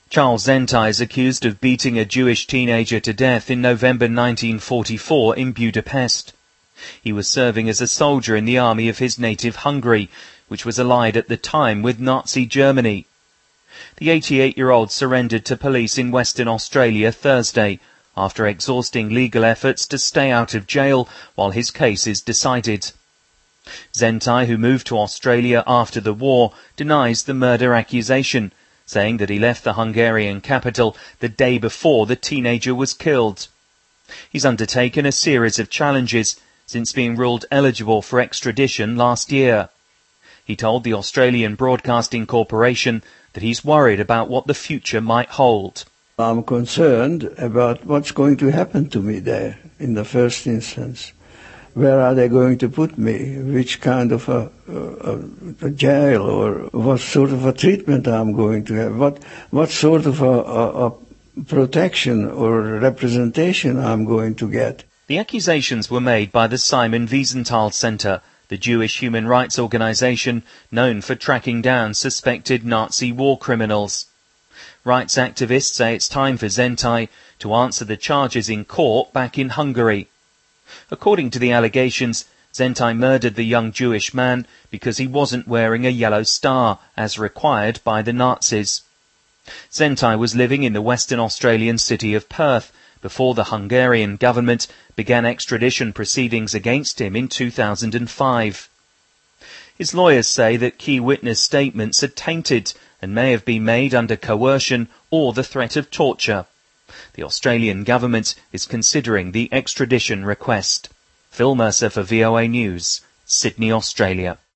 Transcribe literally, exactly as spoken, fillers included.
Charles Zentai is accused of beating a Jewish teenager to death in November nineteen forty-four in Budapest. He was serving as a soldier in the army of his native Hungary, which was allied at the time with Nazi Germany. The eighty-eight-year-old surrendered to police in Western Australia Thursday, after exhausting legal efforts to stay out of jail while his case is decided. Zentai, who moved to Australia after the war, denies the murder accusation, saying that he left the Hungarian capital the day before the teenager was killed. He's undertaken a series of challenges since being ruled eligible for extradition last year. He told the Australian Broadcasting Corporation that he's worried about what the future might hold. I'm concerned about what's going to happen to me there in the first instance. Where are they going to put me? Which kind of a, a, a jail, or what sort of a treatment I'm going to have? What what sort of a, a, a protection or representation I'm going to get? The accusations were made by the Simon Wiesenthal Center, the Jewish human rights organization known for tracking down suspected Nazi war criminals. Rights activists say it's time for Zentai to answer the charges in court back in Hungary. According to the allegations, Zentai murdered the young Jewish man because he wasn't wearing a yellow star, as required by the Nazis. Zentai was living in the Western Australian city of Perth before the Hungarian government began extradition proceedings against him in two thousand five. His lawyers say that key witness statements are tainted and may have been made under coercion or the threat of torture. The Australian government is considering the extradition request. Phil Mercer for V O A News, Sydney, Australia.